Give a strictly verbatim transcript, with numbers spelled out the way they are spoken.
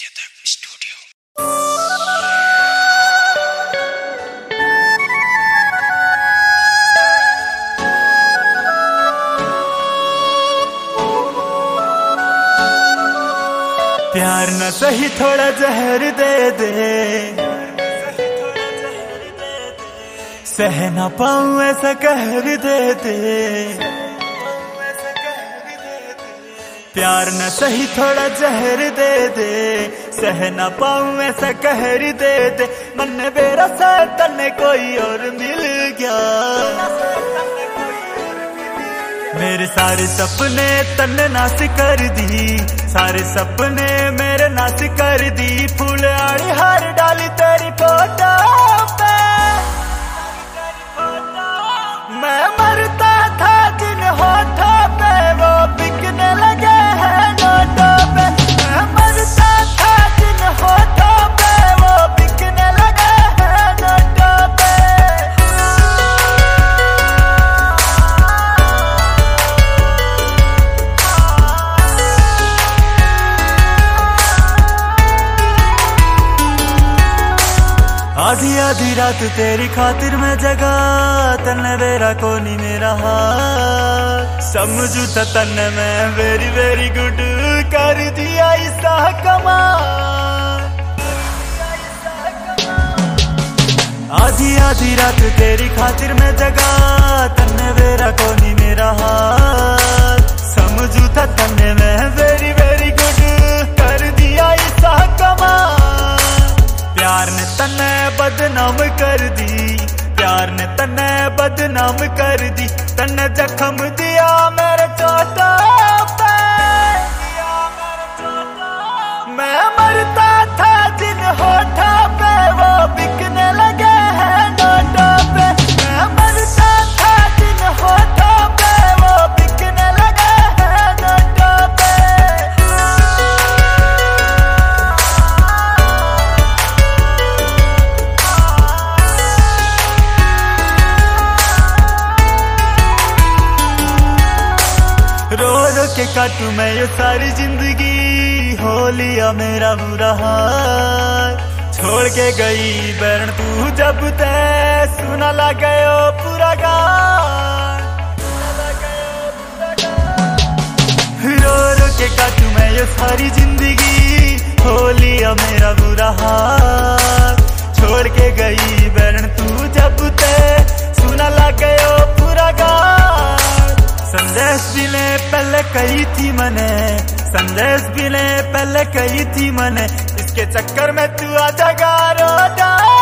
संकेतक स्टूडियो। प्यार न सही थोड़ा जहर दे दे, सह ना पाऊं ऐसा कहर दे दे। प्यार न सही थोड़ा जहर दे दे, सह ना पाऊं ऐसा कहर दे दे। मन मेरा सा तन्ने कोई और मिल गया, मेरे सारे सपने तन्ने नाश कर दी, सारे सपने मेरे नाश कर दी। फूल आड़ी हार डाली तेरी फोटो पे, मैं मरता था जिन होठों पे वो बिकने लगे हैं नोटों पे। मैं मरता था जिन होठों पे वो बिकने लगे हैं नोटों पे। आधी आधी रात तेरी खातिर मैं जगा, तन्ने मेरा कोनी मेरा हाल। समझू था तन्ने मैं वेरी वेरी गुड कर दिया ऐसा कमाल। आधी आधी रात तेरी खातिर मैं जगा, तन्ने मेरा कोनी मेरा हाल। समझू था तन्ने मैं वेरी वेरी गुड कर दिया ऐसा कमाल। प्यार ने तन्ने बदनाम कर दी, प्यार ने तन्ने बदनाम कर दी। तन्ने जख्म दिया मेरे चोटों पे, मैं मरता था जिन होठों पे वो बिकने लगे हैं नोटों पे। मैं मरता था जिन होठों पे वो बिकने लगे हैं नोटों पे। रो रो के काटू मैं ये सारी जिंदगी, हो लिया मेरा बुरा हाल। छोड़ के गई बैरन तू जब ते, सुना लग गयो पूरा गान। रो रो के काटू मैं ये सारी जिंदगी, हो लिया मेरा बुरा हाल। छोड़ के गई बैरन तू जब ते, सुना लग गयो पूरा गान। संदेश भी ने पहले कही थी मने, संदेश भी ने पहले कही थी मने, इसके चक्कर में तू आजा गारो।